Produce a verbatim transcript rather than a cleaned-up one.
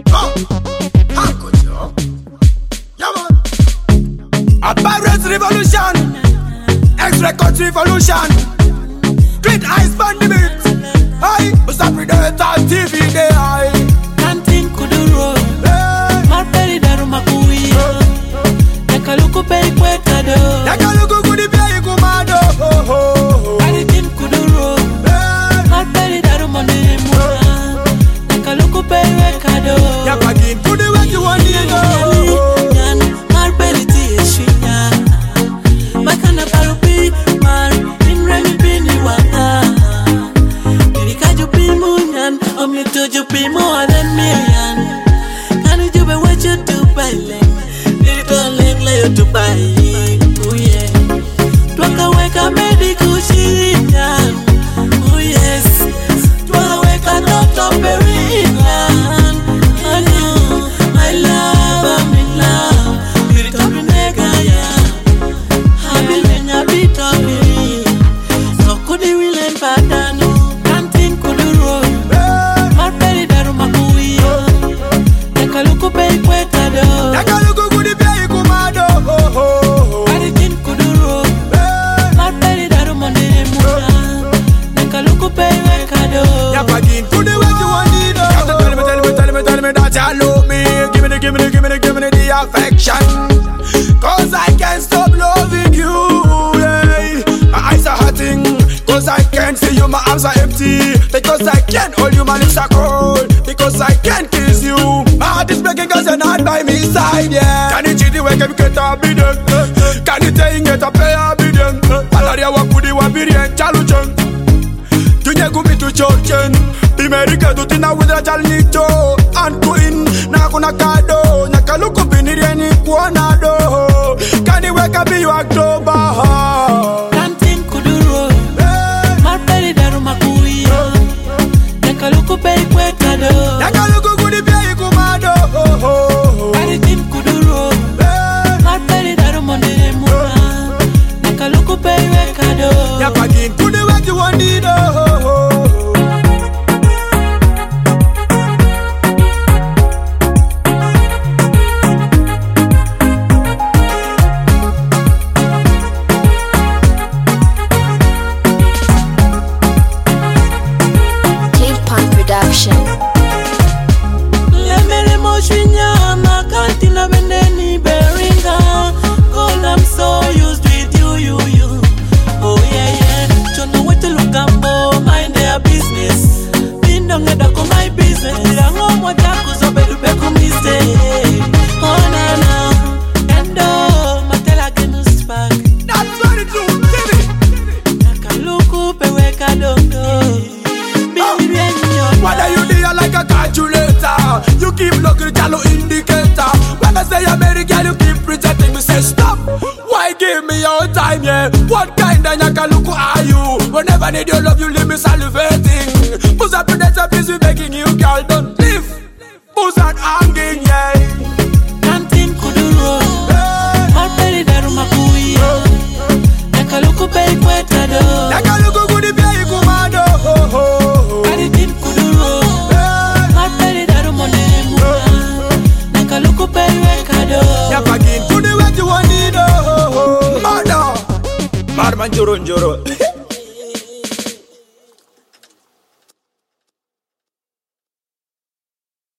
Oh, how could you? Yeah, man. A Pirates Revolution, X-Records Revolution, Great Ice Band the beat. Hey, what's up with the T V day? Kantin kuduro, Marperi daru makuyo. Nakaluku pei kwekado, Nakaluku kudi pei kumado. Kantin kuduro, Marperi daru mandiri mura. Nakaluku pei kwekado. Yapagin kudi weki wanigo. Yan Marperi ti eshinya. Makana parupi mar inremi bini wanga. Dirikaju pimunyan, omni toju pimu aden million. Kanu jube what you do by leg, little leg lay to buy. Oh yeah, twaka weka medical shinyan. Oh yes, twaka weka doctor Perian. Oh no, I love, I'm in love. You're the top nigga, yeah. I will when you beat up me. So could you will end badanu? Kantin kuduro, Marperi daru makuyo. Nakaluku pei kwekado, Nakaluku kudi pei kumado. Kantin kuduro, Marperi daru mandiri mura. Nakaluku pei kwekado. Yapagin kudi weki wanigo. Tell me, tell me, tell me, tell me that you love me. Give me the, give me the, give me the, give me the affection. Cause I can't stop loving you. Yeah. My eyes are hurting. Cause I can't see you, my arms are empty. Because I can't hold you, my lips are cold. Because I can't kiss you. My heart is breaking cause you're not by me side, yeah. Can you cheat the way you get a bidden? Can you tell you get a pay a bidden? Alaria wakudi wabirien chaluchon. Tunye gumi tu chochen. Bimerike tu tina widra chalnito. Ankuin na kuna kado. Nakaluku binirieni kuonado. Can you wake up in October? Kantin kuduro, Marperi daru makuyo. Nakaluku pei kwekado, Nakaluku kudi pei kumado. Kantin kuduro, Marperi daru mandiri mura. Nakaluku pei kwekado. Yapagin kudi weki wanido. Production. Lemere moshwinya makantina bendeni beringa. God, I'm so used with you, you, you. Oh yeah, yeah. Chono wete lukambo, mind their business. Pindong edako my business. Tirango moja kuzobedu beku mistake. Oh na na, endo matela genu spark. That's what it do, baby. Nakaluku peweka dondo. Whether you deal like a calculator, you keep looking at your indicator. When I say American, you keep rejecting me. Say stop. Why give me your time, yeah? What kind of nyakaluku are you? Whenever I need your love, you leave me salivating. Who's up to that service? We begging you, girl, don't leave. Who's that hanging, yeah? Kantin kuduro, Marperi daru makuyo. Nakaluku pei kwekado, Nakaluku kudi pei kumado. Kantin kuduro, Marperi daru mandiri mura. Nakaluku pei kwekado. Yapagin kudi weki wanido. Mada, Marman joro joro.